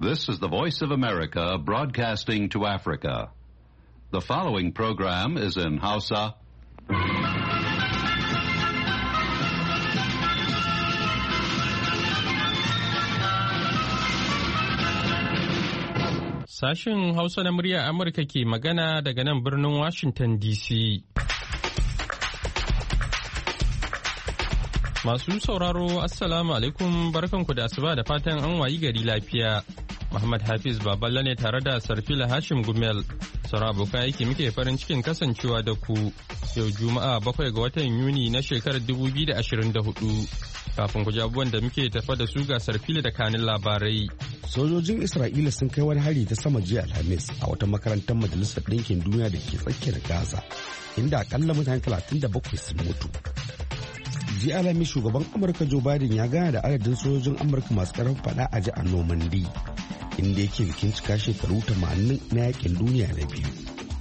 This is the Voice of America broadcasting to Africa. The following program is in Hausa. Sashen Hausa na murya Amurka ke magana daga nan birnin Washington DC. Masu sauraro, Assalamu alaikum, barkanku da asuba da fatan an wayi gari lafiya. Muhammad Hafiz Baballa ne tare da Sarfila Hashim Gumel. Sauran abokan aiki muke farin cikin kasancewa da ku yau Juma'a 7 ga watan Yuni na shekarar 2024. Kafin ku ji abubuwan da muke tafa da su ga Sarfila da kanin labarai. Sojojin Isra'ila sun kai wani hari ta sama jiya Alhamis a wata makarantar Majalisar Ɗinkin Duniya da ke tsakiyar Gaza, inda akalla mutane 37 sun mutu. Jiya Alhamis shugaban Amurka Joe Biden ya gana da adadin sojojin Amurka masu ƙarfin faɗa a ji a Normandy, inda yake bikin cika shekaru 80 na yakin duniya na biyu.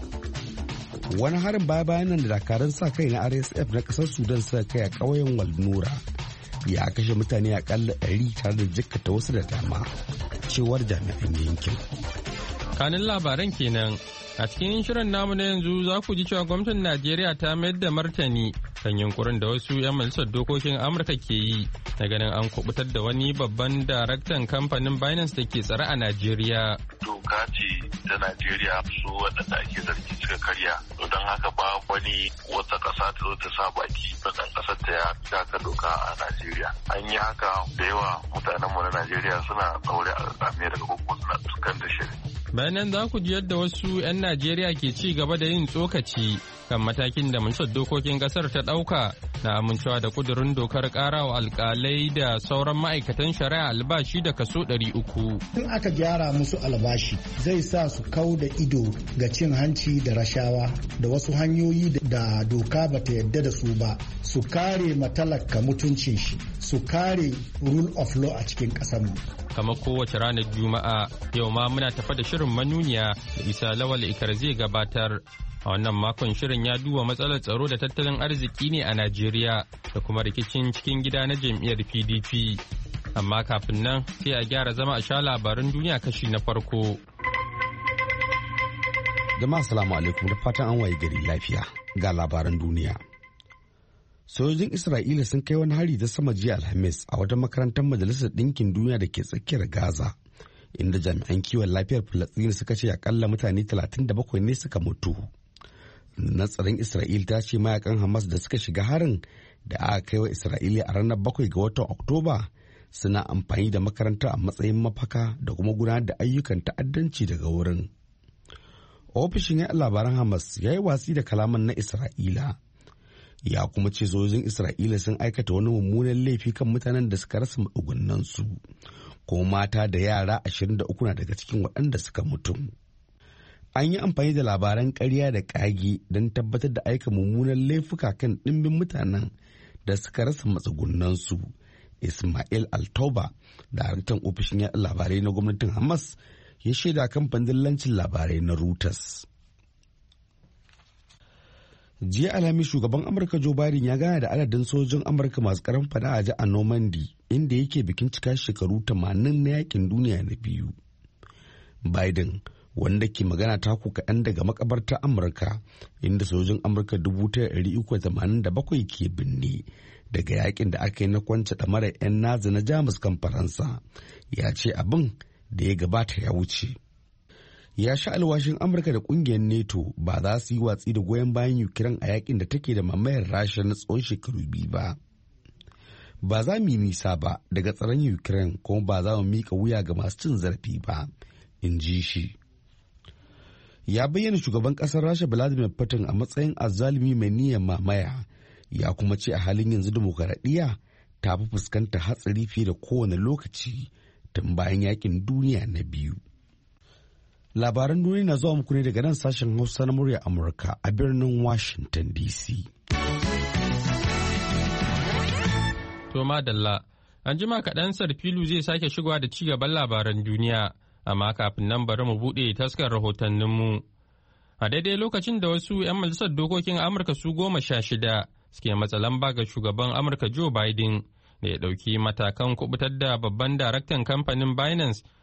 Wani harin baya-bayan nan da dakarun sa kai na RSF na ƙasar Sudan suka kai a ƙauyen Walnura ya kashe mutane akalla 100 tare da jikkata wasu da dama, cewar jami'an yankin. Kanin labaran kenan. A cikin shirin namu na yanzu za ku ji cewa gwamnatin Najeriya ta mayar da martani kan yunkurin da wasu 'yan majalisar dokokin Amurka ke yi na ganin an kubutar da wani babban daraktan kamfanin Binance da ke tsare a Najeriya. Doka ce ta Najeriya su waɗanda ake zargi suka karya. Don haka ba wani wata ƙasa ta zo ta sa baki na ɗan ƙasar ta ya taka doka a Najeriya. An yi haka da yawa mutanenmu na Najeriya suna ɗaure a Amerika ko kuma suna fuskantar shiri. Bayanan za ku ji yadda wasu 'yan Najeriya ke ci gaba da yin tsokaci kan matakin da majalisar dokokin kasar ta ɗauka na amincewa da kudurin dokar ƙarawa alƙalai da sauran ma'aikatan shari'a albashi da kaso 300. In aka gyara musu albashi zai sa su kau da ido ga cin hanci da rashawa da wasu hanyoyi da doka bata yadda da su ba, su kare matalaka mutuncin shi, su kare rule of law a cikin ƙasarmu. Kamar kowace ranar Juma'a, yau ma muna tafa da shirin manuniya da Isa Lawal Ikar zai gabatar. A wannan makon shirin ya duba matsalar tsaro da tattalin arziki ne a Najeriya da kuma rikicin cikin gida na jam'iyyar PDP. Amma kafin nan sai a gyara zama a sha labaran duniya kashi na farko. Jama'a salamu alaikum da fatan an waye gari lafiya ga labaran duniya. Sojojin Isra'ila sun kai wani hari ta sama jiya Alhamis a wata makarantar Majalisar Ɗinkin Duniya da ke tsakiyar Gaza, inda jami'an kiwon lafiyar Falasɗina suka ce akalla mutane 37 ne suka mutu. Na tsaron Isra'ila ta ce mayakan Hamas da suka shiga harin da aka kai wa Isra'ila a ranar 7 ga watan Oktoba suna amfani da makarantar a matsayin mafaka da kuma gudanar da ayyukan ta'addanci daga wurin. Ofishin yaɗa labaran Hamas ya yi watsi da kalaman na Isra'ila. Ya kuma ce sojojin Isra'ila sun aikata wani mummunan laifi kan mutanen da suka rasa matsugunansu, ko mata da yara 23 na daga cikin waɗanda suka mutu. An yi amfani da labaran ƙarya da ƙage don tabbatar da aika mummunan laifuka kan ɗimbin mutanen da suka rasa matsugunansu. Ismail Altoba, daraktan ofishin yaɗa labarai na gwamnatin Hamas, ya shaida kamfanin dillancin labarai na Reuters. Jiya Alhamis shugaban Amurka Joe Biden ya gana da adadin sojojin Amurka masu karan fada a ji a Normandy, inda yake bikin cika shekaru 80 na yakin duniya na biyu. Biden, wanda ke magana taku kaɗan daga makabartar Amurka, inda sojojin Amurka 387 ke binne daga yakin da aka yi na kwance ɗamarar 'yan Nazi na Jamus kan Faransa, ya ce abin da ya gabata ya wuce. Ya sha alwashin Amurka da kungiyar NATO ba za su yi watsi da goyon bayan Ukraine a yakin da take da mamayar Rasha na tsawon shekaru 2 ba. Ba za mu yi nisa ba daga tsaron Ukraine, kuma ba za mu miƙa wuya ga masu cin zarafi ba, in ji shi. Ya bayyana shugaban ƙasar Rasha Vladimir Putin a matsayin azzalumi mai niyyar mamaya, ya kuma ce a halin yanzu dimokuraɗiyya ta fi fuskantar hatsari fiye da kowane lokaci tun bayan yakin duniya na biyu. Labaran duniya na zuwa muku ne daga nan sashen Hausa na murya Amurka a birnin Washington DC. To madalla, an jima kaɗan Sarfilu zai sake shigowa da ci gaban labaran duniya, amma kafin nan bari mu buɗe taskar rahotanninmu. A daidai lokacin da wasu 'yan majalisar dokokin Amurka su 16 suke matsa lamba ga shugaban Amurka Joe Biden da ya ɗauki matakan kubutar da babban daraktan kamfanin Binance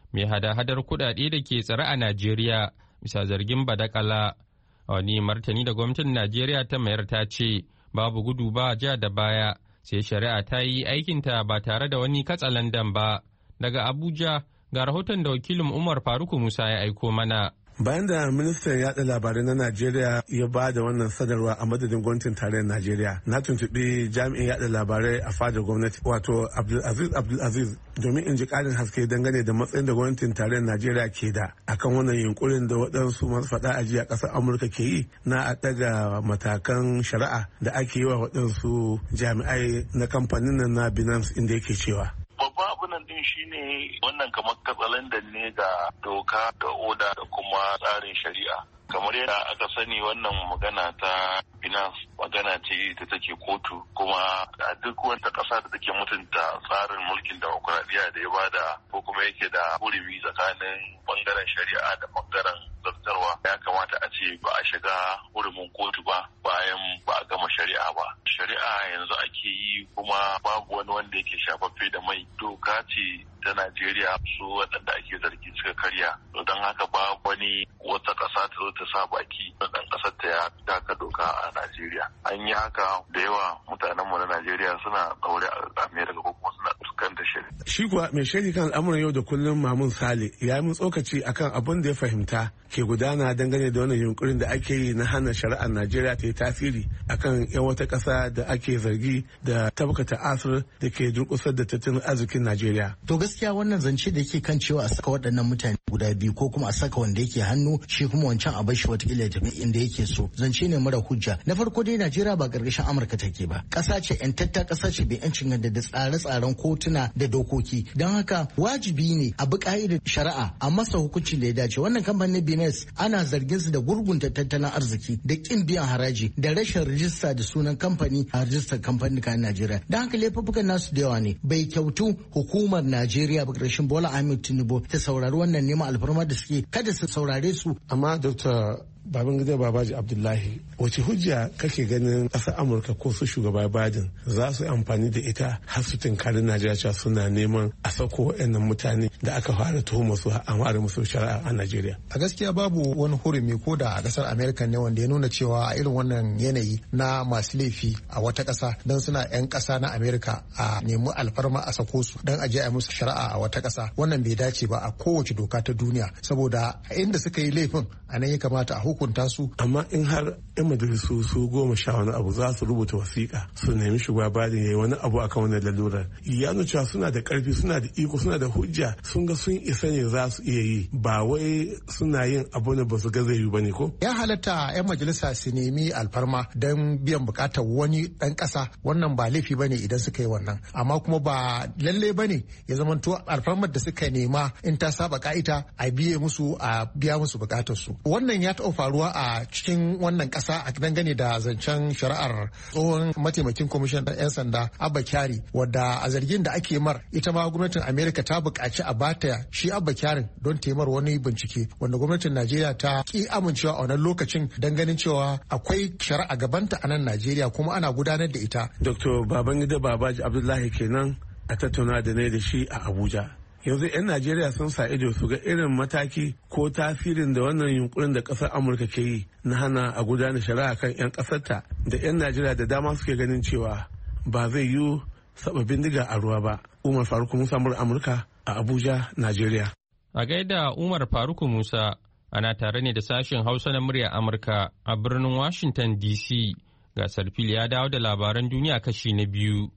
mai hada-hadar kuɗaɗe da ke tsare a Najeriya bisa zargin badakala. A wani martani da gwamnatin Najeriya ta mayar ta ce babu gudu ba ja da baya sai shari'a ta yi aikinta ba tare da wani katsalandan ba. Daga Abuja ga rahoton da wakilin Umar Faruku Musa ya aiko mana. Bayan da ministan yaɗa labarai na Najeriya ya ba da wannan sadarwa a madadin gwamnatin tarayyar Najeriya, na tuntuɓi jami'in yaɗa labarai a fadar gwamnati wato Abdulaziz domin in ji ƙarin haske dangane da matsayin da gwamnatin tarayyar Najeriya ke da akan wannan yunkurin da waɗansu masu faɗa a jiya ƙasar Amurka ke yi na a ɗaga matakan shari'a da ake yi wa waɗansu jami'ai na kamfanin nan na Binance inda yake cewa. Babban abin nan din shine wannan kamar katsalandan ne ga doka da oda da kuma tsarin shari'a. Kamar yadda aka sani wannan magana ta Binance magana ce da take kotu, kuma a duk wata ƙasa da take mutunta tsarin mulkin demokuraɗiyya da ya bada ko kuma yake da hurumi tsakanin bangaren shari'a da bangaren zartarwa, ya kamata a ce ba a shiga hurumin kotu ba bayan ba a gama shari'a ba. Shari'a yanzu ake yi kuma babu wani wanda yake shafaffe da mai. Doka ce ta Najeriya su waɗanda ake zargi suka karya, don haka babu wani wata ƙasa ta zo ta sa baki na ɗan ƙasar ta ya taka doka a Najeriya. An yi haka da yawa mutanen mu na Najeriya suna ɗaure a Amerika ko kuma suna fuskantar shari'a. Shi kuwa mai shari kan al'amuran yau da kullum Mamun Sale ya yi mun tsokaci akan abin da ya fahimta ke gudana dangane da wannan yunkurin da ake yi na hana shari'ar Najeriya ta yi tasiri akan 'yan wata ƙasa da ake zargi da tabkata asir da ke durƙusar da tattalin arzikin Najeriya. To gaskiya wannan zance da yake kan cewa a saka waɗannan mutane guda biyu ko kuma a saka wanda yake hannu shi kuma wancan a bar shi wata ya tafi inda yake so, zance ne mara hujja. Na farko dai Najeriya ba ƙarƙashin Amurka take ba, ƙasa ce 'yantatta, ƙasa ce bai 'yancin da tsare-tsaren kotuna da dokoki, don haka wajibi ne a bi ƙa'idar shari'a a masa hukuncin da ya dace. Wannan kamfanin Binance ana zargin su da gurgunta tattalin arziki da ƙin biyan haraji da rashin rijista da sunan kamfani a rijistar kamfanin kan Najeriya. Don haka laifuffukan nasu da yawa ne. Bai kyautu hukumar Najeriya ba ƙarshen Bola Ahmed Tinubu ta saurari wannan neman alfarma da suke, kada su saurare su. Amma Dr. Babangida Babaji Abdullahi, wace hujja kake ganin ƙasar Amurka ko su shugaba Biden za su amfani da ita har su tunkari Najeriya cewa suna neman a sako waɗannan mutane da aka fara tuhumar su an fara musu shari'a a Najeriya? A gaskiya babu wani hurumi ko da a ƙasar Amerika ne wanda ya nuna cewa a irin wannan yanayi na masu laifi a wata ƙasa don suna 'yan ƙasa na Amerika a nemi alfarma a sako su don a je a musu shari'a a wata ƙasa. Wannan bai dace ba a kowace doka ta duniya, saboda inda suka yi laifin a nan ya kamata a hukunta su. Amma in har 'yan majalisu su 10 wani abu za su rubuta wasiƙa su nemi shugaba Biden ya yi wani abu akan wannan lalurar, ya nuna cewa suna da ƙarfi, suna da iko, suna da hujja, sun ga sun isa ne za su iya yi, ba wai suna yin abu ne ba su ga zai yi ba ne ko? Ya halatta 'yan majalisa su nemi alfarma don biyan buƙatar wani ɗan ƙasa, wannan ba laifi ba ne idan suka yi wannan, amma kuma ba lalle ba ne ya zamanto alfarmar da suka nema in ta saba ka'ida a biye musu a biya musu buƙatar su. Wannan ya taɓa faruwa a cikin wannan ƙasa a dangane da zancen shari'ar tsohon mataimakin kwamishin 'yan sanda Abba Kyari, wadda a zargin da ake mar ita ma gwamnatin Amerika ta buƙaci a bata shi Abba Kyarin don taimar wani bincike, wanda gwamnatin Najeriya ta ki amincewa a wannan lokacin don ganin cewa akwai shari'a gabanta a nan Najeriya kuma ana gudanar da ita. Dr. Babangida Babaji Abdullahi kenan a tattauna da ne da shi a Abuja. Yanzu 'yan Najeriya sun sa ido su ga irin mataki ko tasirin da wannan yunkurin da ƙasar Amurka ke yi na hana a gudanar shari'a kan 'yan ƙasarta, da 'yan Najeriya da dama suke ganin cewa ba zai yiwu sababin diga a ruwa ba. Umar Faruk Musa, Amurka a Abuja, Najeriya. A gaida Umar Faruk Musa, ana tare ne da sashen Hausa na murya Amurka a birnin Washington DC. Gasar fili ya dawo da labaran duniya kashi na biyu.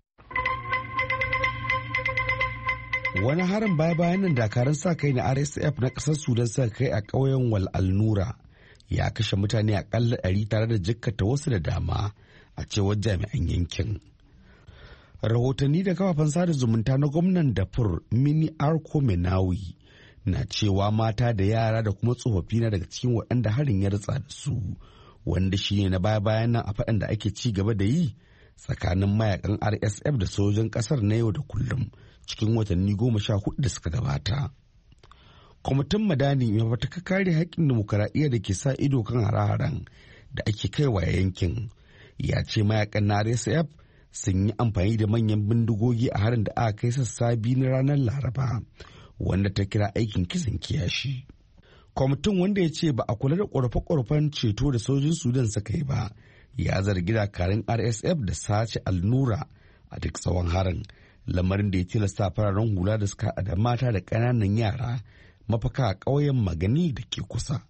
Wani harin baya-bayan nan dakarun sa kai na RSF na ƙasar Sudan suka kai a ƙauyen Wal Al-Nura ya kashe mutane akalla 100 tare da jikkata wasu da dama, a cewar jami'an yankin. Rahotanni da kafafen sada zumunta na gwamnan Darfur Mini Arko Menawi na cewa mata da yara da kuma tsofaffi na daga cikin waɗanda harin ya ritsa da su, wanda shi ne na baya-bayan nan a faɗan da ake ci gaba da yi tsakanin mayakan RSF da sojojin ƙasar na yau da kullum cikin watanni 14 da suka gabata. Kwamitin Madani mai fataka kare haƙƙin dimokuraɗiyya da ke sa ido kan hare-haren da ake kaiwa yankin ya ce mayakan na RSF sun yi amfani da manyan bindigogi a harin da aka kai sassa biyu na ranar Laraba, wanda ta kira aikin kisan kiyashi. Kwamitin, wanda ya ce ba a kula da ƙorafe-ƙorafen ceto da sojin Sudan suka yi ba, ya zargi dakarun RSF da sace Al-Nura a duk tsawon harin, lamarin da ya tilasta fararen hula da suka da mata da ƙananan yara mafaka a ƙauyen Magani da ke kusa.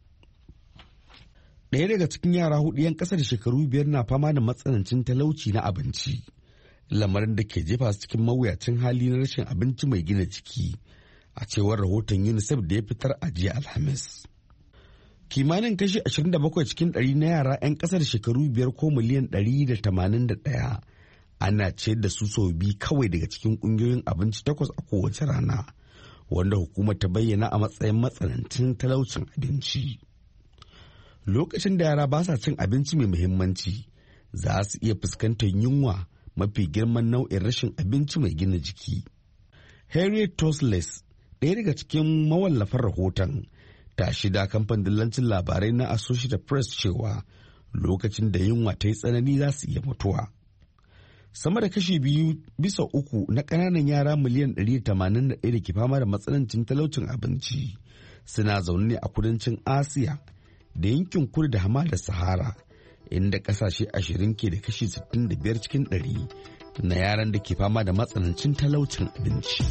Ɗaya daga cikin yara 4 'yan ƙasa da shekaru 5 na fama da matsanancin talauci na abinci, lamarin da ke jefa su cikin mawuyacin hali na rashin abinci mai gina jiki, a cewar rahoton UNICEF da ya fitar a jiya Alhamis. Kimanin kashi 27 cikin 100 na yara 'yan ƙasa da shekaru 5 ko miliyan 181 ana ciyar da su sau biyu kawai daga cikin ƙungiyoyin abinci 8 a kowace rana, wanda hukumar ta bayyana a matsayin matsanancin talaucin abinci. Lokacin da yara ba sa cin abinci mai muhimmanci, za su iya fuskantar yunwa, mafi girman nau'in rashin abinci mai gina jiki. Harriet Tosles, ɗaya daga cikin mawallafan rahoton, ta shida kamfanin dillancin labarai na Associated Press cewa lokacin da yunwa ta yi tsanani za su iya mutuwa. Sama da kashi 2 bisa 3 na ƙananan yara miliyan 181 da ke fama da matsanancin talaucin abinci suna zaune ne a kudancin Asiya da yankin kudu da hamadar Sahara, inda ƙasashe 20 ke da kashi 65 cikin 100 na yaran da ke fama da matsanancin talaucin abinci.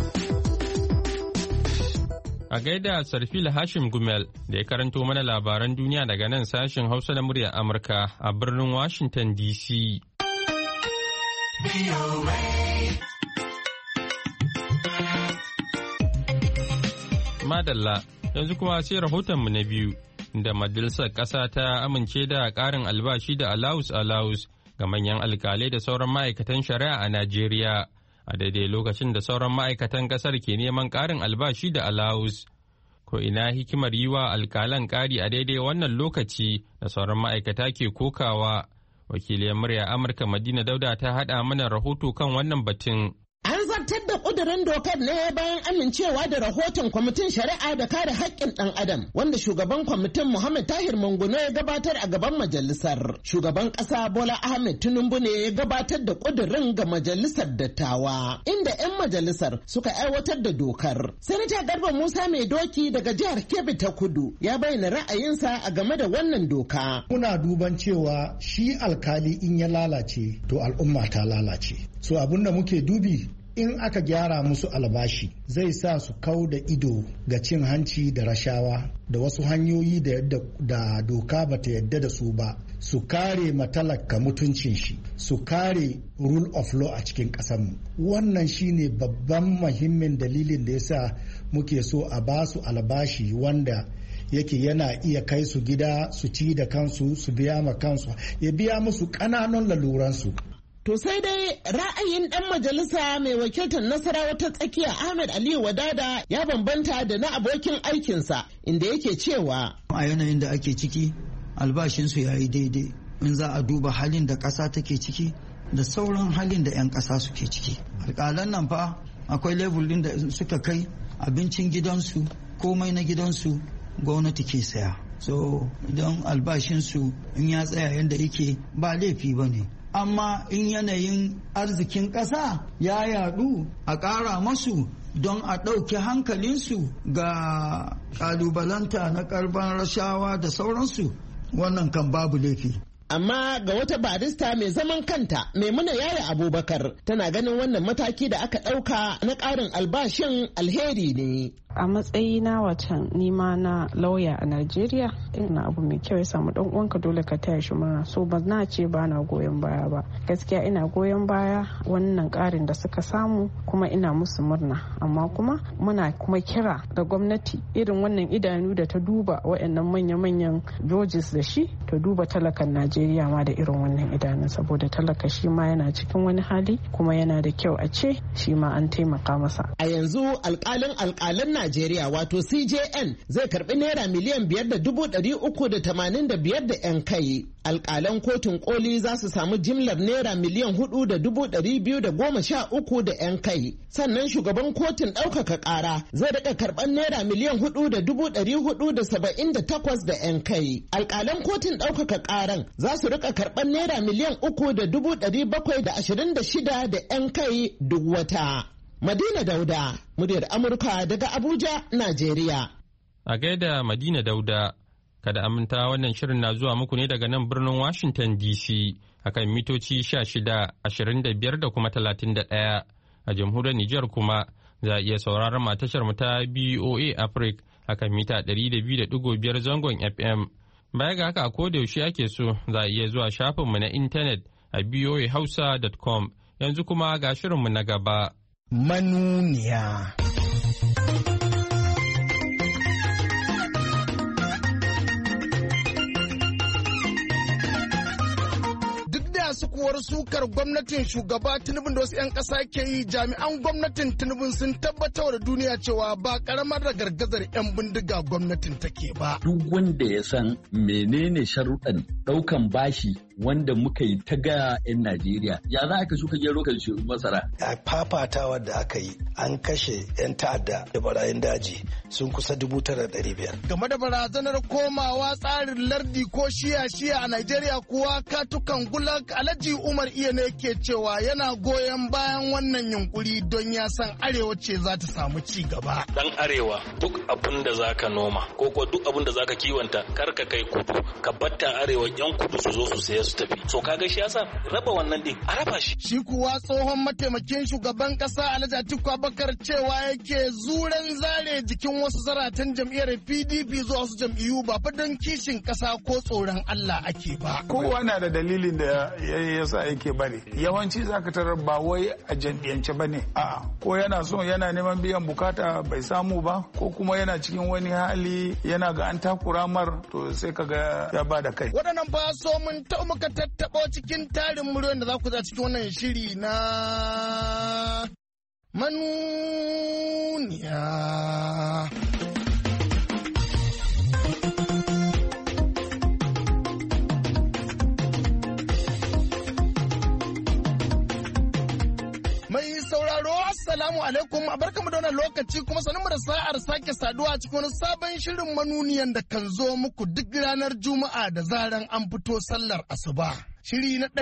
A gaida Sarfil Hashim Gumel da ya karanto mana labaran duniya daga nan sashen Hausa na muryar Amurka a birnin Washington DC. Madalla, yanzu kuma sai rahotonmu na biyu, da Majalisar Ƙasa ta amince da ƙarin albashi da alawus ga manyan alkalai da sauran ma'aikatan shari'a a Najeriya, a daidai lokacin da sauran ma'aikatan ƙasar ke neman ƙarin albashi da alawus. Ko ina hikimar yi wa alkalan ƙari a daidai wannan lokaci da sauran ma'aikata ke kokawa. Wakiliyar murya Amurka Madina Dauda ta haɗa mana rahoto kan wannan batun. An zartar da ƙudurin dokar ne bayan amincewa da rahoton kwamitin shari'a da kare haƙƙin ɗan adam wanda shugaban kwamitin Muhammad Tahir Manguno ya gabatar a gaban majalisar. Shugaban ƙasa Bola Ahmed Tinubu ne ya gabatar da ƙudurin ga majalisar dattawa inda 'yan majalisar suka aiwatar da dokar. Sanata Garba Musa Mai Doki daga jihar Kebbi ta Kudu ya bayyana ra'ayinsa a game da wannan doka. Muna duban cewa shi alkali in ya lalace to al'umma ta lalace. So abin da muke dubi in aka gyara musu albashi zai sa su kau da ido ga cin hanci da rashawa da wasu hanyoyi da doka bata yadda da su ba, su kare matalaka mutuncin shi, su kare rule of law a cikin ƙasarmu. Wannan shine babban muhimmin dalilin da yasa muke so a ba su albashi wanda yake yana iya kai su gida su ci da kansu, su biya ma kansu, ya biya musu ƙananan laluransu. To sai dai ra'ayin ɗan majalisa mai wakiltar Nasarawa ta tsakiya Ahmed Aliyu Wadada ya bambanta da na abokin aikinsa inda yake cewa a yanayin da ake ciki albashinsu ya yi daidai in za a duba halin da ƙasa take ciki da sauran halin da 'yan ƙasa suke ciki. Alƙalan nan fa akwai level ɗin da suka kai abincin gidansu komai na gidansu gwamnati ke saya. So idan albashinsu in ya tsaya yadda yake ba laifi ba ne. Amma in yanayin arzikin ƙasa ya yadu a ƙara masu don a ɗauki hankalinsu ga ƙalubalanta na karban rashawa da sauransu, wannan kan babu laifi. Amma ga wata barista mai zaman kanta Maimuna Yaya Abubakar tana ganin wannan mataki da aka ɗauka na ƙarin albashin alheri ne. A matsayina watan nima na lauya a Najeriya, ina abu mai kyau ya samu dan uwanka dole ka taya shi murna. So ba na ce ba na goyon baya ba. Gaskiya ina goyon baya wannan karin da suka samu kuma ina musu murna. Amma kuma muna kuma kira da gwamnati irin wannan idanu da ta duba waɗannan manya-manyan judges da shi, ta duba talakan Najeriya ma da irin wannan idanun, saboda talaka shi ma yana cikin wani hali kuma yana da kyau a ce shi ma an taimaka masa. A yanzu alƙalin Najeriya wato CJN zai karbi naira miliyan 5,385 da 'yan kai. Alƙalan kotun koli za su samu jimlar naira miliyan 4,213 da 'yan kai. Sannan shugaban kotun ɗaukaka ƙara zai daɗa karɓar naira miliyan 4,478 da 'yan kai. Alƙalan kotun ɗaukaka ƙaran za su rika karɓar naira miliyan 3,726 da 'yan kai duk wata. Madina Dauda, muryar Amurka daga Abuja, Najeriya. A gaida Madina Dauda, kada aminta wannan shirin na zuwa muku ne daga nan birnin Washington DC akan mitoci 16, 25 da kuma 31. A jamhuriyar Nijar kuma za a iya sauraron matashar mu ta BOA Africa akan mita 200.5 zangon FM. Baya ga haka a koda yaushe ake so za a iya zuwa shafinmu na intanet a boahausa.com. Yanzu kuma ga shirinmu na gaba. Manuniya. Sukuwar sukar gwamnatin shugaba Tinubu da wasu 'yan ƙasa ke yi, jami'an gwamnatin Tinubu sun tabbatar da duniya cewa ba karamar da gargazar 'yan bindiga gwamnatin take ba. Duk wanda ya san menene sharuɗan ɗaukan bashi wanda muka yi ta gaya 'yan Najeriya, ya za ka shuka gero ka masara. A fafatawa da aka yi an kashe 'yan ta'adda da barayin daji sun kusa 9,500. Game da barazanar komawa tsarin lardi ko shiya-shiya a Najeriya kuwa katukan gulag Alhaji Umar Iya ne ke cewa yana goyon bayan wannan yunkuri don ya san arewa ce za ta samu ci gaba. Dan arewa duk abin da za ka noma ko duk abin da za ka kiwanta kar ka kai kudu, ka batta arewa 'yan kudu su zo su saya su tafi. So kaga shi yasa raba wannan din a raba shi. Shi kuwa tsohon mataimakin shugaban kasa Alhaji Atiku Abubakar cewa yake zuran zare jikin wasu zaratan jam'iyyar PDP zuwa wasu jam'iyyu ba fa don kishin kasa ko tsoron Allah ake ba. Kowa na da dalilin da yasa yake bari. Yawanci zaka tarar ba wai a jam'iyyance bane. A'a, ko yana so yana neman biyan bukata bai samu ba, ko kuma yana cikin wani hali yana ga an takura mar, to sai kaga ya bada kai. Waɗannan ba so mun ta muka tattaɓo cikin tarin muryoyin da za ku za cikin wannan shiri na manuniya. Assalamu alaikum, barkamu da wannan lokaci kuma sanin da sa'ar sake saduwa a cikin wani sabon shirin manuniyan da kan zo muku duk ranar Juma'a da zaran an fito sallar asuba. Shiri na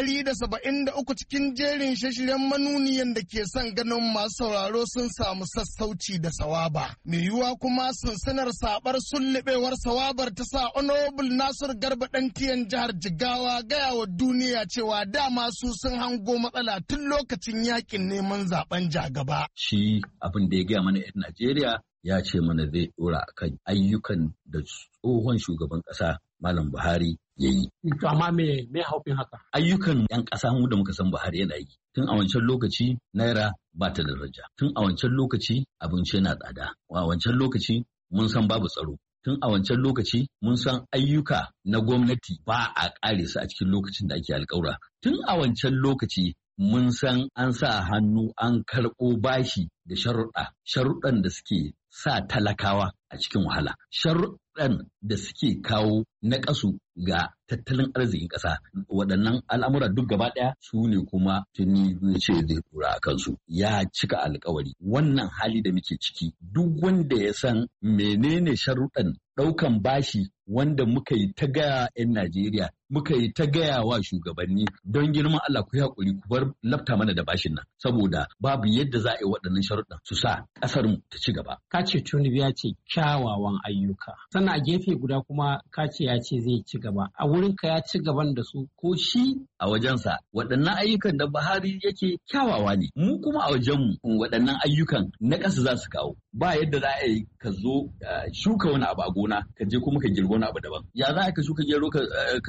173 cikin jerin shirye-shiryen manuniyan da ke son ganin masu sauraro sun samu sassauci da sawaba. Mai yiwuwa kuma sunsunar sabar sullubewar sawabar ta sa Honorable Nasir Garba Dantiyan jihar Jigawa gaya wa duniya cewa dama su sun hango matsala tun lokacin yakin neman zaben jagaba. Shi abin da ya gaya mana 'yan Najeriya ya ce mana zai dora akan ayyukan da tsohon shugaban ƙasa Malam Buhari ya yi. To amma me haufin haka? Ayyukan 'yan ƙasa mu da muka san Buhari yana yi. Tun a wancan lokaci naira ba ta da daraja. Tun a wancan lokaci abinci yana tsada. A wancan lokaci mun san babu tsaro. Tun a wancan lokaci mun san ayyuka na gwamnati ba a ƙare su a cikin lokacin da ake alƙawura. Tun a wancan lokaci mun san an sa hannu an karɓo bashi da sharuɗan da suke sa talakawa a cikin wahala. Sharuɗan da suke kawo naƙasu ga tattalin arzikin ƙasa. Waɗannan al'amura duk gaba ɗaya su ne kuma tuni ce zai tura a kansu. Ya cika alkawari. Wannan hali da muke ciki duk wanda ya san menene sharuɗan ɗaukan bashi wanda muka yi ta gaya 'yan Najeriya, muka yi ta gaya wa shugabanni don girman Allah ku haƙuri ku bar lafta mana da bashin nan, saboda babu yadda za a yi waɗannan sharuɗan su sa ƙasar mu ta ci gaba. Ka ce Tinubu ya ce kyawawan ayyuka, sannan a gefe guda kuma ka ce ya ce zai ci gaba. A wurin ka ya ci gaban da su ko shi? A wajensa waɗannan ayyukan da Buhari yake kyawawa ne, mu kuma a wajenmu waɗannan ayyukan na ƙasa za su kawo. Ba yadda za a yi ka zo shuka wani abu a gona ka je kuma ka girbi wani abu daban. Ya za ka shuka gero ka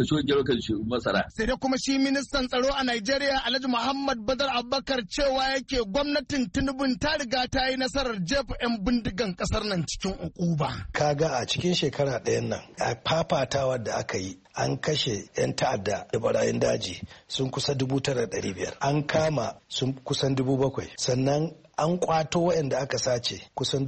masara. Sai dai kuma shi ministan tsaro a Najeriya Alhaji Muhammad Badar Abubakar cewa yake gwamnatin Tinubu ta riga ta yi nasarar jefa 'yan bindigan kasar nan cikin ukuba. Kaga a cikin shekara ɗayan nan a fafatawa da aka yi an kashe 'yan ta'adda da barayin daji sun kusa 9,500. An kama sun kusan 7,000. Sannan an kwato waɗanda aka sace kusan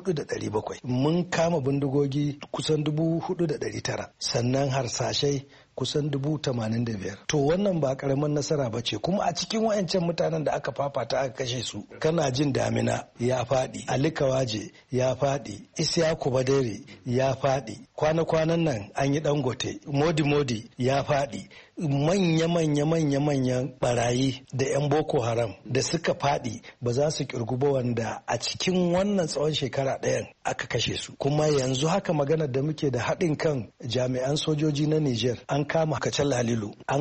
4,700. Mun kama bindigogi kusan 4,900. Sannan harsashai kusan 85,000. To wannan ba karamin nasara ba ce, kuma a cikin wayancan mutanen da aka fafata aka kashe su kana jin Damina ya faɗi, Ali Kawaje ya faɗi, Isiyaku Badere ya faɗi, kwana-kwanan nan an yi Dangote, Modi ya faɗi. Manya-manyan barayi da 'yan Boko Haram da suka faɗi ba za su kirgu ba, wanda a cikin wannan tsawon shekara ɗayan aka kashe su. Kuma yanzu haka maganar da muke da haɗin kan jami'an sojoji na Niger, an kama Kacal Halilu, an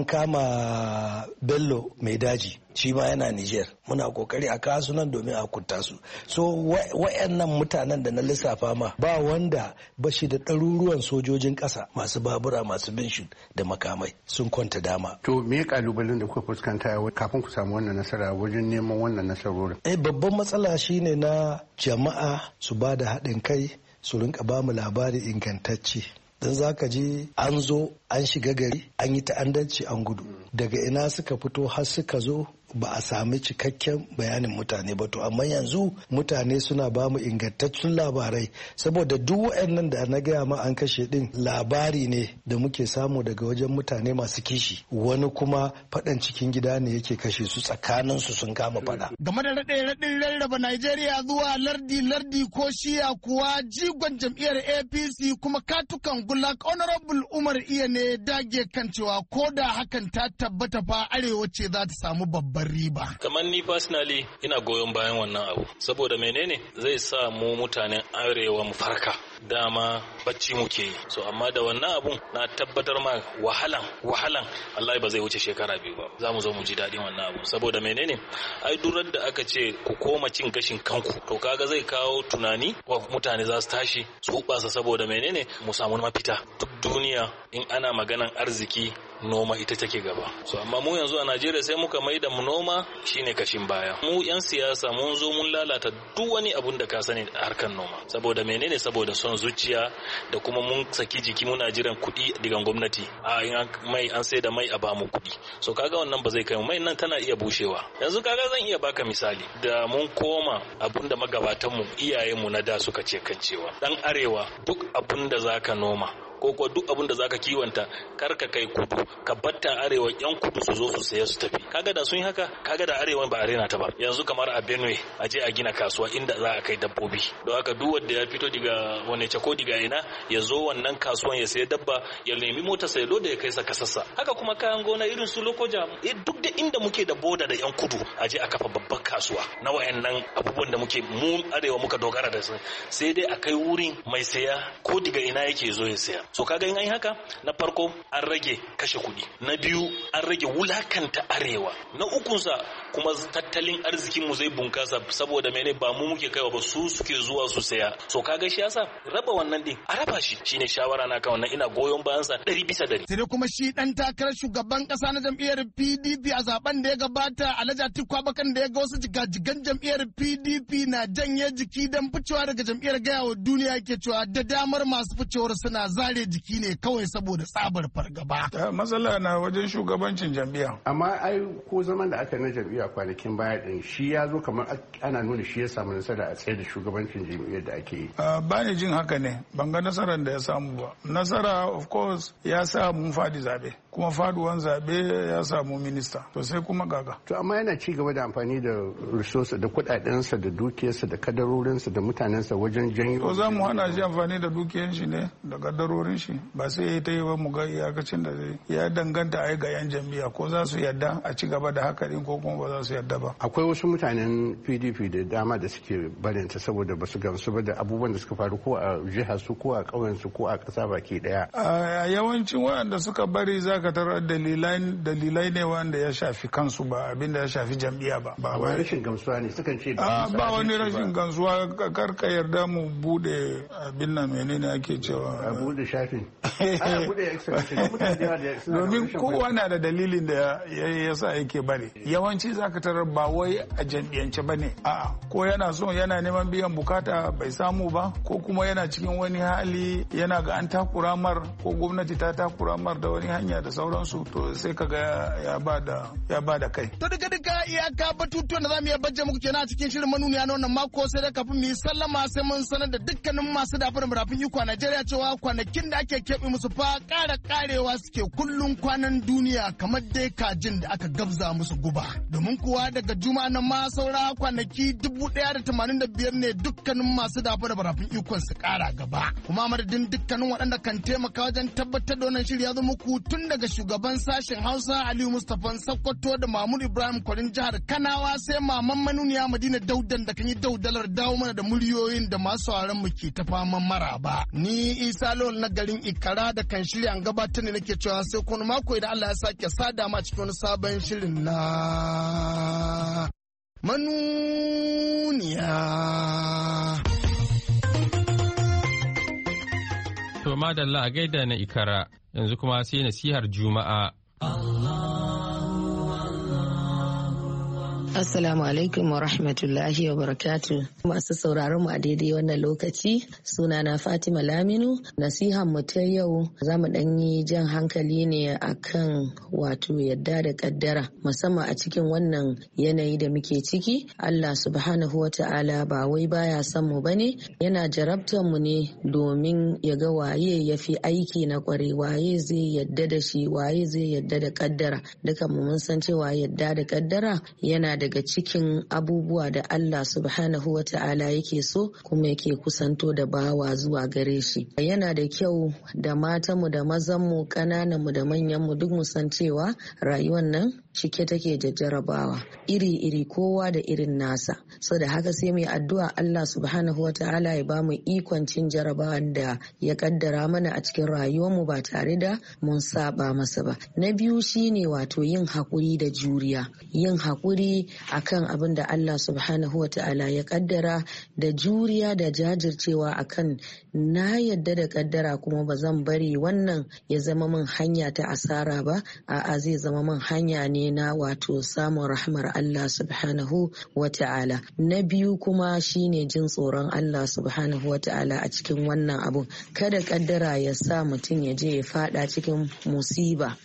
kama Bello Mai Daji, shi ma yana Niger. Muna kokari a kawo su nan domin a kunta su. So wayannan mutanen da na lissafa ma ba wanda ba shi da ɗaruruwan sojojin ƙasa masu babura masu binshin da makamai sun kwanta dama. To me kalubalen da kuka fuskanta kafin ku samu wannan nasara wajen neman wannan nasarorin? Babban matsala shine na jama'a su ba da haɗin kai, su rinka ba mu labari ingantacce. Don za ka ji an zo an shiga gari an yi ta'addanci an gudu, daga ina suka fito har suka zo ba a sami cikakken bayanin mutane ba. To amma yanzu mutane suna ba mu ingantaccen labarai, saboda duk waɗannan da na gaya ma an kashe din labari ne da muke samu daga wajen mutane masu kishi, wani kuma faɗan cikin gida ne yake kashe su tsakanin su sun kama faɗa. Game da raɗin rarraba Najeriya zuwa lardi ko shiya kuwa, jigon jam'iyyar APC kuma katukan Goodluck Honorable Umar Iya ne dage kan cewa ko da hakan ta tabbata fa arewa ce za ta samu babban riba. Kamar ni personally ina goyon bayan wannan abu, saboda menene zai sa mu mutanen arewa mu farka. Dama bacci muke yi, so amma da wannan abun na tabbatar ma wahalan Allah ba zai wuce shekara 2 ba, za mu zo mu ji daɗin wannan abu. Saboda menene ai durar da aka ce ku koma cin gashin kanku, to kaga zai kawo tunani wa mutane za su tashi su hubasa, saboda menene mu samu mafita. Duk duniya in ana maganan arziki noma ita take gaba, so amma mu yanzu a Najeriya sai muka mai da mu noma shine kashin baya. Mu yan siyasa mun zo mun lalata duk wani abun da ka sani a harkar noma. Saboda menene? Saboda son zuciya da kuma mun saki jiki muna jiran kuɗi daga gwamnati. Mai an sai da mai a bamu kuɗi, so kaga wannan ba zai kai mai nan tana iya bushewa. Yanzu kaga zan iya baka misali da mun koma abun da magabatan mu iyayen na da suka ce kan cewa dan arewa duk abun da zaka noma ko duk abin da zaka kiwanta kar ka kai kudu, ka batta arewa, yan kudu su zo su saya su tafi. Kaga da sun yi haka, kaga da arewa ba arena ta ba. Yanzu kamar a Benue a je a gina kasuwa inda za a kai dabbobi, don haka duk wanda ya fito daga wani ko daga ina ya zo wannan kasuwan ya sayi dabba, ya nemi mota sai loda ya kai sa kasassa. Haka kuma kayan gona irin su Lokoja, duk da inda muke da boda da yan kudu a je a kafa babban kasuwa na wayannan abubuwan da muke mu arewa muka dogara da su, sai dai a kai wurin mai saya ko daga ina yake zo ya saya. So kaga in an yi haka, na farko an rage kashe kuɗi, na biyu an rage wulakanta arewa, na ukunsa kuma tattalin arzikin mu zai bunkasa, saboda mene ba mu muke kaiwa ba su suke zuwa su saya. So kaga shi yasa raba wannan din a raba shi shine shawara na kan wannan, ina goyon bayan sa 100%. Sai kuma shi dan takarar shugaban kasa na jam'iyyar PDP a zaben da ya gabata, Alhaji Atiku Abubakar, da ya ga wasu jigajigan jam'iyyar PDP na janye jiki dan ficewa daga jam'iyyar, gaya wa duniya yake cewa da damar masu ficewar suna zare jiki ne kawai saboda tsabar fargaba. Matsala na wajen shugabancin jam'iyya. Amma ai ko zaman da aka na jam'iyya kwanakin baya din shi ya zo kamar ana nuna shi ya samu nasara a tsaye da shugabancin jam'iyyar da ake yi. Ba ni jin haka ne, ban ga nasarar da ya samu ba. Nasara of course ya sa mun fadi zabe, kuma faduwan zabe ya samu minista, to sai kuma gaga. To amma yana ci gaba da amfani da resource da kudadensa da dukiyarsa da kadarorinsa da mutanensa wajen janyo. To za mu hana shi amfani da dukiyar shi ne da kadarorin shi, ba sai ya ta yi ba mu ga iyakacin da zai. Ya danganta ai ga yan jam'iyya ko za su yadda a ci gaba da haka din ko kuma ba za su yadda ba. Akwai wasu mutanen PDP da dama da suke barinta saboda ba su gamsu ba da abubuwan da suka faru ko a jihar su ko a ƙauyen su ko a ƙasa baki daya. A yawancin waɗanda suka bari zaka tarar dalilai ne wanda ya shafi kansu ba abin da ya shafi jam'iyya ba. Ba rashin gamsuwa ne sukan ce ba wani rashin gamsuwa, kar ka yarda mu bude abin nan menene ake cewa. A bude shafin. Domin kowa na da dalilin da ya sa yake bari. Yawanci zaka tarar ba wai a jam'iyyance ba ne. A'a, ko yana so yana neman biyan bukata bai samu ba, ko kuma yana cikin wani hali yana ga an takura mar ko gwamnati ta takura mar da wani hanya da sauransu, to sai kaga ya bada kai. To duka iyaka batutuwan da zamu iya bajje muku kenan a cikin shirin manuniya na wannan mako, sai da kafin mu yi sallama sai mun sanar da dukkanin masu dafar murafin iko a Najeriya cewa kwanakin kuɗin da ake keɓe musu fa ƙara ƙarewa suke kullum kwanan duniya kamar dai kajin da aka gabza musu guba. Domin kuwa daga juma'a nan ma saura kwanaki 1,085 ne dukkanin masu dafa da barafin ikon su ƙara gaba. Kuma madadin dukkanin waɗanda kan taimaka wajen tabbatar da wannan shiri ya zo muku tun daga shugaban sashen Hausa Aliyu Mustapha Sokoto da Mahmud Ibrahim Kwarin jihar Kanawa sai Maman Manuniya Madina Daudan da kan yi daudalar dawo mana da muryoyin da masu sauraron mu ke ta faman maraba. Ni Isa Lawal na garin Ikara da kan shirya an gabatar ne nake cewa sai kuma mako idan Allah ya sake sada ma cikin wani sabon shirin na Manuniya. To madalla a gaida na Ikara yanzu kuma sai nasihar Juma'a. Assalamu alaikum wa rahmatullahi wa barakatu. Masu sauraron mu a daidai wannan lokaci sunana Fatima Laminu. Nasihan mu ta yau za mu ɗan yi jan hankali ne akan wato yadda da kaddara musamman a cikin wannan yanayi da muke ciki. Allah subhanahu wa ta'ala ba wai baya son mu bane, yana jarabtar mu ne domin ya ga waye ya fi aiki na kware, waye zai yadda da shi, waye zai yadda da kaddara. Dukan mu mun san cewa yadda da kaddara yana daga cikin abubuwa da Allah subhanahu wa ta'ala yake so kuma yake kusanto da bawa zuwa gare shi. Yana da kyau da matanmu da mazanmu, ƙanananmu da manyanmu duk mu san cewa rayuwar nan cike take da jarabawa iri-iri, kowa da irin nasa. So da haka sai mu yi addu'a Allah subhanahu wa ta'ala ya bamu ikon cin jarabawan da ya kaddara mana a cikin rayuwarmu ba tare da mun saba masa ba. Na biyu shine wato yin haƙuri da juriya, yin haƙuri akan abin da Allah subhanahu wa ta'ala ya kaddara, da juriya da jajircewa akan na yadda da kaddara kuma ba zan bari wannan ya zama min hanya ta asara ba, a'a zai zama min hanya ne na wato samun rahmar Allah subhanahu wa ta'ala. Na biyu kuma shine jin tsoron Allah subhanahu wa ta'ala a cikin wannan abun. Kada kaddara ya sa mutum ya je ya fada cikin musiba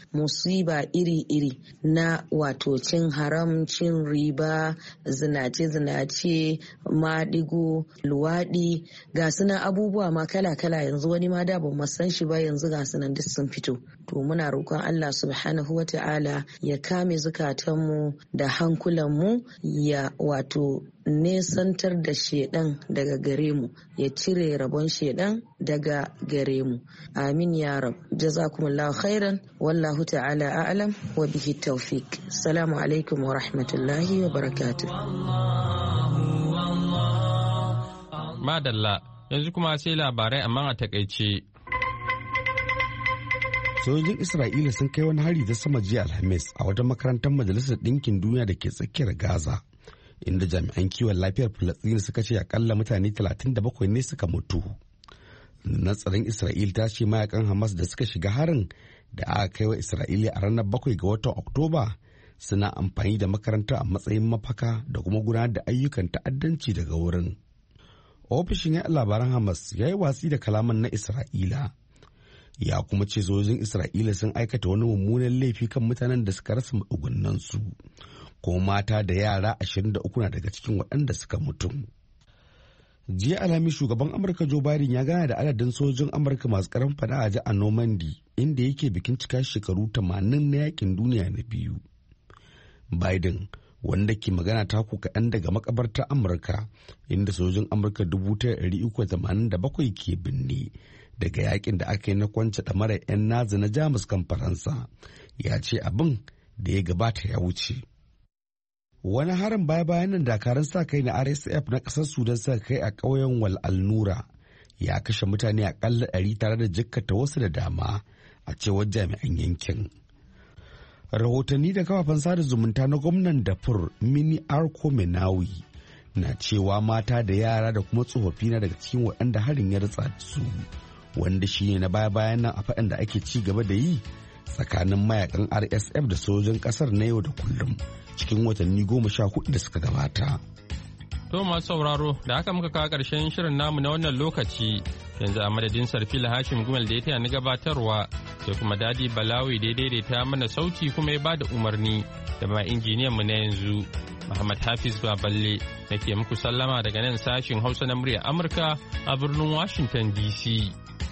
iri-iri na wato cin haram, cin riba, zinace-zinace, maɗigo, luwaɗi, ga sunan abubuwa ma kala-kala yanzu wani ma da ba san shi ba yanzu ga sunan duk sun fito. To muna roƙon Allah subhanahu wa ta'ala ya kame zukatanmu da hankulanmu, ya wato nesantar da shedan daga gare mu, ya cire rabon shedan daga gare mu. Amin ya rab. Jazakumullahu khairan, wallahu ta'ala a'lam wa bihi tawfiq. Assalamu alaikum wa rahmatullahi wa barakatuh. Madalla, yanzu kuma sai labarai amma a takaice. Sojojin Isra'ila sun kai wani hari da sama jiya Alhamis a wata makarantar Majalisar Ɗinkin Duniya da ke tsakiyar Gaza, inda jami'an kiwon lafiyar Falasɗina suka ce akalla mutane 37 ne suka mutu. Na tsaron Isra'ila ta ce mayakan Hamas da suka shiga harin da aka kai wa Isra'ila a ranar 7 ga watan Oktoba suna amfani da makarantar a matsayin mafaka da kuma gudanar da ayyukan ta'addanci daga wurin. Ofishin yaɗa labaran Hamas ya yi watsi da kalaman na Isra'ila. Ya kuma ce sojojin Isra'ila sun aikata wani mummunan laifi kan mutanen da suka rasa matsugunansu, ko mata da yara 23 na daga cikin waɗanda suka mutu. Jiya Alhamis shugaban Amurka Joe Biden ya gana da adadin sojojin Amurka masu karan fada a ji a Normandy, inda yake bikin cika shekaru 80 na yakin duniya na biyu. Biden, wanda ke magana taku kaɗan daga makabartar Amurka, inda sojojin Amurka 387 ke binne daga yakin da aka yi na kwance ɗamarar 'yan Nazi na Jamus kan Faransa, ya ce abin da ya gabata ya wuce. Wani harin baya-bayan nan dakarun sa kai na RSF na ƙasar Sudan suka kai a ƙauyen Wal Al-Nura ya kashe mutane aƙalla 100 tare da jikkata wasu da dama, a cewar jami'an yankin. Rahotanni da kafafen sada zumunta na gwamnan Darfur Mini Arko Menawi na cewa mata da yara da kuma tsofaffi na daga cikin waɗanda harin ya ritsa da su, wanda shi ne na baya-bayan nan a faɗin da ake ci gaba da yi tsakanin mayakan RSF da sojojin ƙasar na yau da kullum cikin watanni 14 da suka gabata. To masu sauraro, da haka muka kawo ƙarshen shirin namu na wannan lokaci. Yanzu a madadin Sarfila Hashim Gumel da ya taya ni gabatarwa, sai kuma Dadi Balawi da ya daidaita mana sauti kuma ya bada umarni, da ma injiniyan mu na yanzu Muhammad Hafiz Baballe nake muku sallama daga nan sashin Hausa na muryar Amurka a birnin Washington DC.